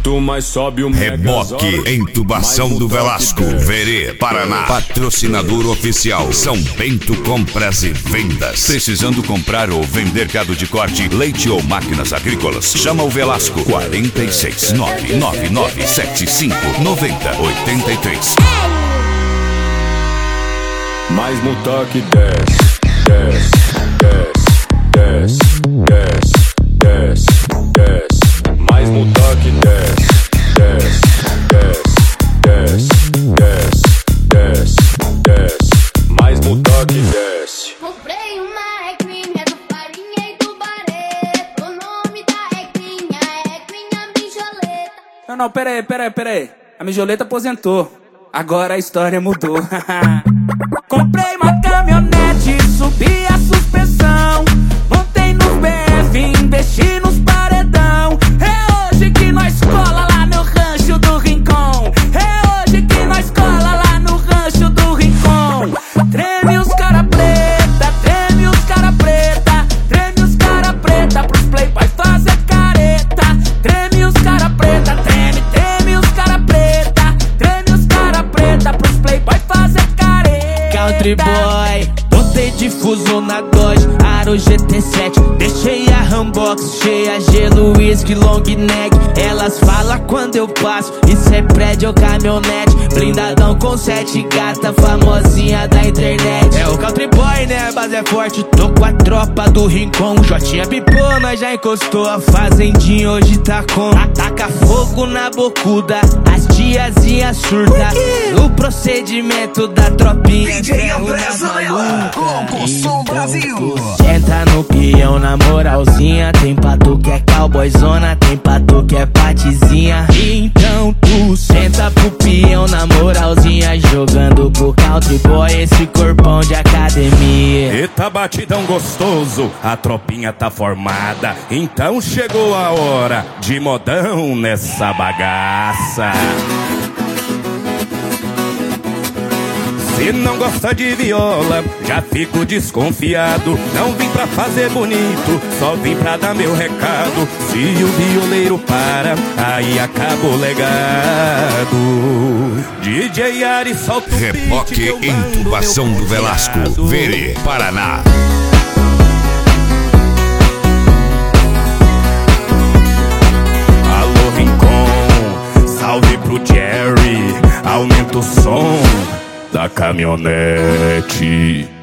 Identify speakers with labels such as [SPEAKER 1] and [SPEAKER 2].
[SPEAKER 1] Quanto mais sobe o
[SPEAKER 2] Reboque, intubação do Velasco, Verê, Paraná. Patrocinador oficial, São Bento Compras e Vendas. Precisando comprar ou vender gado de corte, leite ou máquinas agrícolas? Chama o Velasco, 46 99975 9083.
[SPEAKER 1] Mais no toque, desce, desce, desce, desce, desce, desce, desce. Mais no toque, desce, desce, desce, desce, desce, desce, desce. Mais no toque, desce.
[SPEAKER 3] Comprei uma equinha do farinha e do bareto. O nome da equinha é Mijoleta.
[SPEAKER 4] Não, pera aí. A Mijoleta aposentou. Agora a história mudou. Comprei uma caminhonete, subi a suspensão, montei nos BF, investi nos paredão. É hoje que nós cola lá no rancho do Rincon. É hoje que nós cola lá no rancho do Rincon. Treme os cara preta, treme os cara preta, treme os cara preta pros playboy fazer careta. Treme os cara preta, treme os cara preta, treme os cara preta pros playboy fazer careta. Country boy, botei difuso na Dodge, Aro GT7, deixei a Rambox cheia, gelo, whisky, long neck. Elas falam quando eu passo, isso é prédio ou caminhonete, blindadão com 7 gata, famosinha da internet. É o Country boy, né, a base é forte, tô com a tropa do Rincon. Jotinha pipou, nós já encostou, a fazendinha hoje tá com. Ataca fogo na bocuda, as tiazinhas surta, o procedimento da tropinha.
[SPEAKER 5] DJ Andrés Ayala, Louco Som Brasil.
[SPEAKER 4] Senta no peão na moralzinha, tem pra tu que é cowboyzona, tem pra tu que é patizinha. Então tu senta pro peão na moralzinha, jogando pro country boy esse corpão de academia.
[SPEAKER 2] Eita batidão gostoso, a tropinha tá formada, então chegou a hora de modão nessa bagaça. Se não gosta de viola, já fico desconfiado. Não vim pra fazer bonito, só vim pra dar meu recado. Se o violeiro para, aí acaba o legado. DJ Ari solta o beat. Reboque, intubação do Velasco, Verê, Paraná. Alô Rincon, salve pro Jerry, aumenta o som da caminhonete.